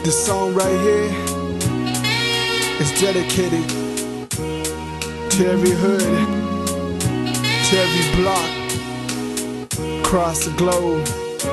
This song right here is dedicated to every hood, to every block across the globe.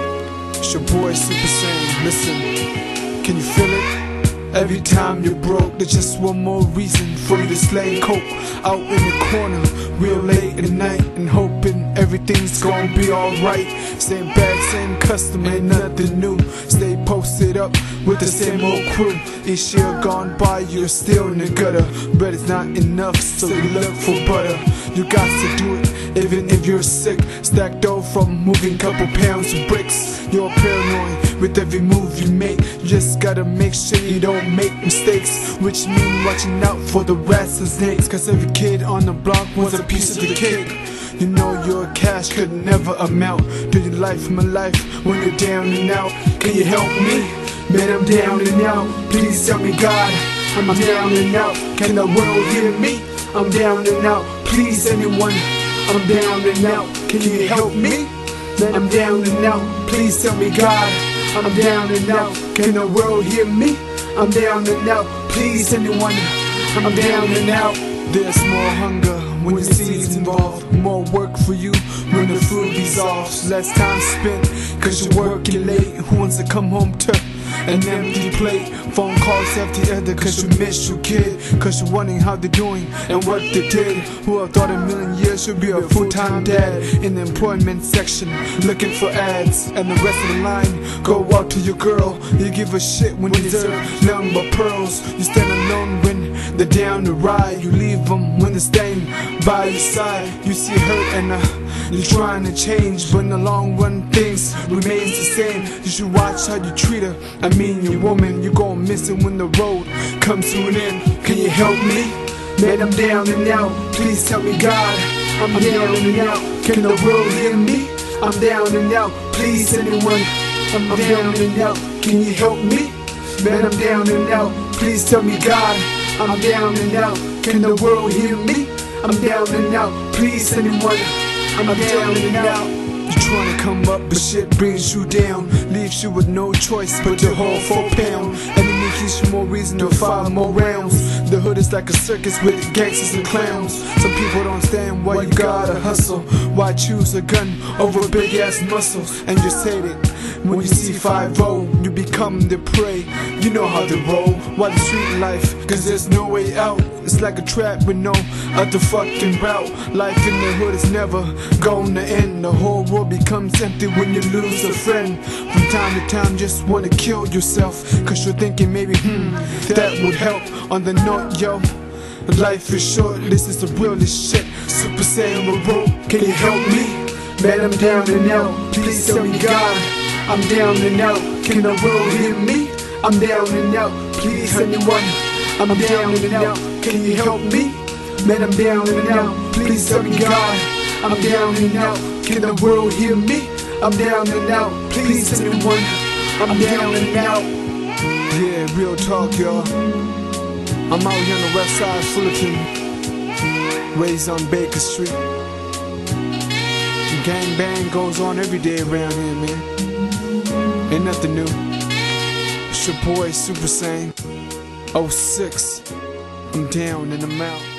It's your boy Super Saiyan. Listen, can you feel it? Every time you're broke, there's just one more reason for you to slay coke out in the corner real late at night and hoping everything's gonna be alright. Same bag, same customer, ain't nothing new. Stay posted up with the same old crew. Each year gone by, you're still in the gutter. Bread is not enough, so you look for butter. You got to do it, even if you're sick. Stack dough from moving couple pounds of bricks. You're paranoid with every move you make. You just gotta make sure you don't make mistakes, which means watching out for the rats and snakes. Cause every kid on the block wants a piece of the cake. You know your cash could never amount to your life, my life, when you're down and out. Can you help me? Man, I'm down and out. Please help me, God. I'm down and out. Can the world hear me? I'm down and out. Please, anyone. I'm down and out. Can you help me? Man, I'm down and out. Please tell me, God. I'm down and out. Can the world hear me? I'm down and out. Please, anyone. I'm down and out. There's more hunger when the seed's involved. More work for you when the food dissolves. Less time spent cause you're working late. Who wants to come home to an empty plate? Phone calls after the other cause you miss your kid, cause you're wondering how they're doing and what they did. Who have thought a million years should be a full-time dad in the employment section looking for ads. And the rest of the line, go out to your girl. You give a shit when you deserve nothing but pearls. You stand alone when they're down the ride. You leave them when they're staying by your side. You see hurt and you're trying to change, but in the long run things remains the same. You should watch how you treat her, I mean your woman. You gon' miss it when the road comes to an end. Can you help me? Man, I'm down and out. Please help me, God. I'm down and out. Can the world hear me? I'm down and out. Please, anyone. I'm down and out. Can you help me? Man, I'm down and out. Please tell me, God. I'm down and out. Can the world hear me? I'm down and out. Please, anyone. I'm down and out. You're trying to come up, but shit brings you down. Leaves you with no choice but to hold 4 pounds. Enemy gives you more reason to fire more rounds. The hood is like a circus with gangsters and clowns. Some people don't understand why you gotta hustle. Why choose a gun over a big ass muscle? And just hate it when you see 5-0, you become the prey. You know how they roll. Why the street life? Cause there's no way out. It's like a trap with no other fucking route. Life in the hood is never gonna end. The whole world becomes empty when you lose a friend. From time to time just wanna kill yourself, cause you're thinking maybe that would help. On the note, yo, life is short, this is the realest shit. Super Saiyan with rope, can you help me? Man, I'm down and out. Please tell me, God. I'm down and out. Can the world hear me? I'm down and out. Please, anyone. I'm down and out. Can you help me? Man, I'm down and out. Please tell me, God. I'm down and out. Can the world hear me? I'm down and out. Please, anyone. I'm down and out. Yeah, real talk, y'all. I'm out here on the west side of Fullerton, raised on Baker Street. Gang bang goes on every day around here, man. Ain't nothing new. It's your boy Super Saiyan 06. I'm down and I'm out.